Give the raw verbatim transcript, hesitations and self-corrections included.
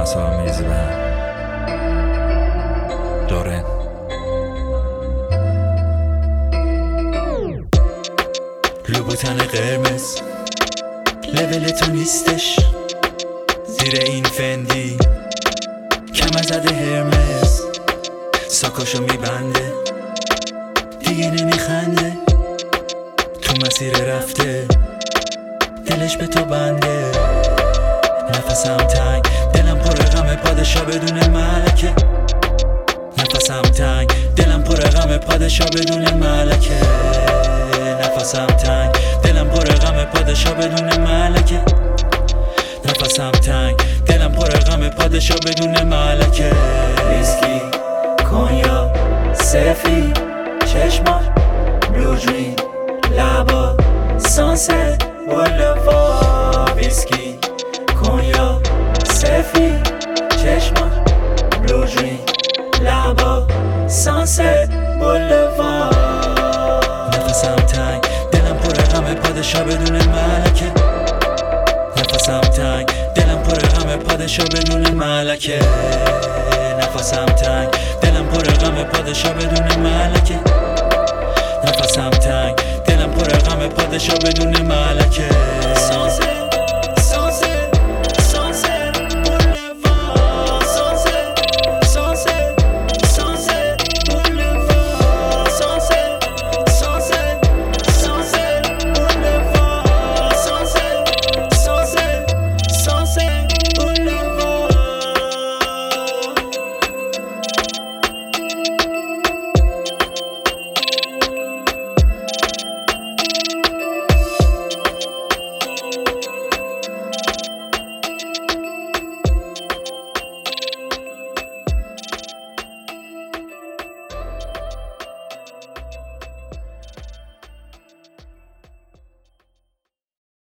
آمیز و دورن. لوبوتن قرمز لول تو نیستش، زیر این فندی کم زده هرمز، ساکاشو میبنده دیگه نمیخنده، تو مسیر رفته دلش به تو بنده. نفسم تنگ دلم پر غم پادشا بدون ملکه، نفسم تنگ دلم پر غم پادشا بدون ملکه، نفسم تنگ دلم پر غم پادشا بدون ملکه، نفسم تنگ دلم پر غم پادشا بدون ملکه. ویسکی کنیا سفید چشمات بلو دریم لبا سانست بولوار، ویسکی کنیا سفید چشمات بلو دریم لبا سانست بولوار. نفسم تنگ دلم پر غم پادشا بدون ملکه، نفسم تنگ دلم پر غم پادشا بدون ملکه، نفسم تنگ دلم پر غم پادشا بدون ملکه، نفسم تنگ دلم پر غم پادشا بدون ملکه.